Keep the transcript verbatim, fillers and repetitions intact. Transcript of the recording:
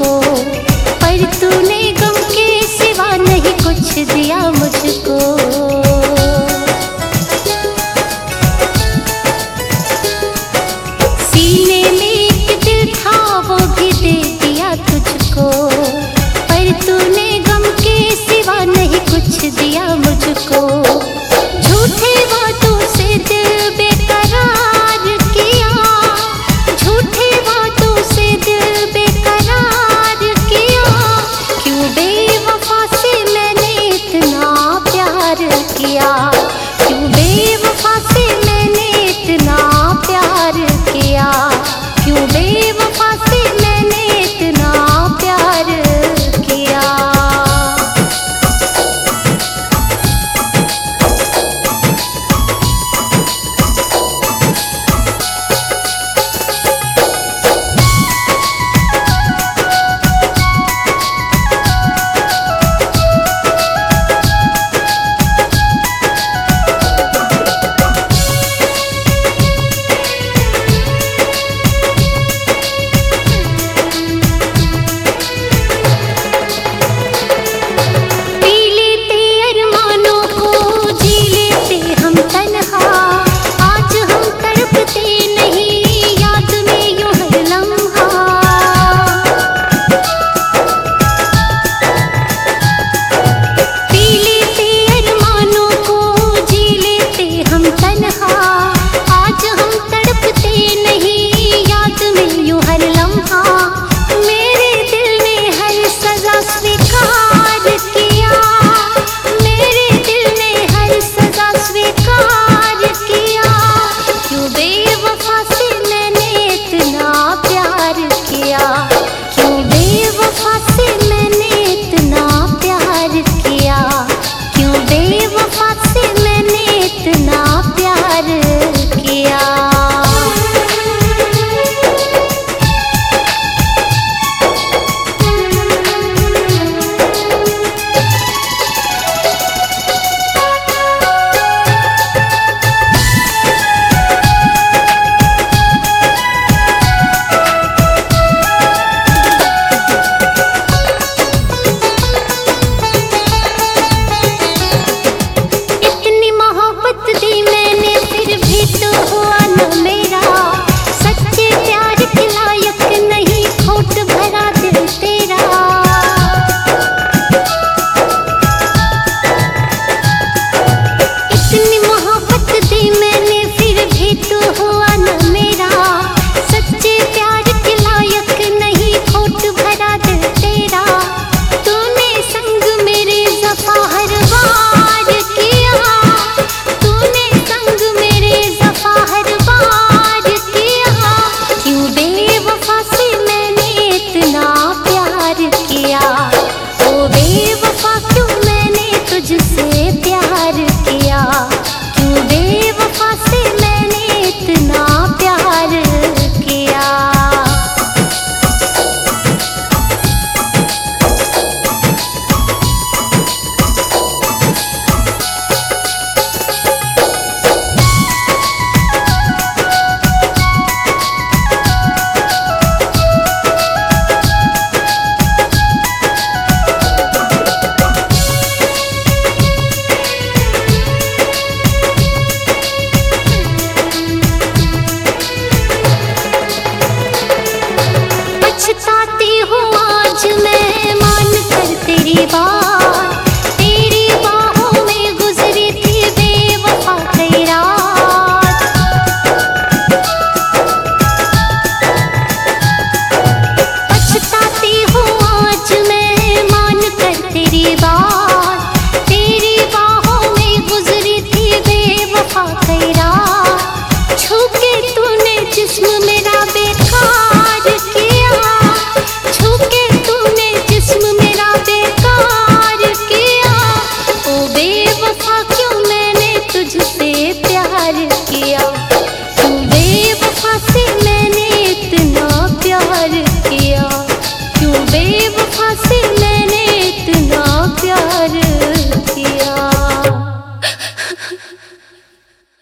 तुझको, पर तूने गम के सिवा नहीं कुछ दिया मुझको। सीने में एक दिल था वो भी दे दिया तुझको, पर तूने गम के सिवा नहीं कुछ दिया मुझको। झूठे वादों से दिल बेकरार किया, झूठे वादों से दिल बेकरार किया। क्यों बेवफा से मैंने इतना प्यार किया, क्यों बेवफा से मैंने इतना प्यार किया, क्यों बेवफा से मैंने इतना प्यार किया। तुझसे प्यार किया।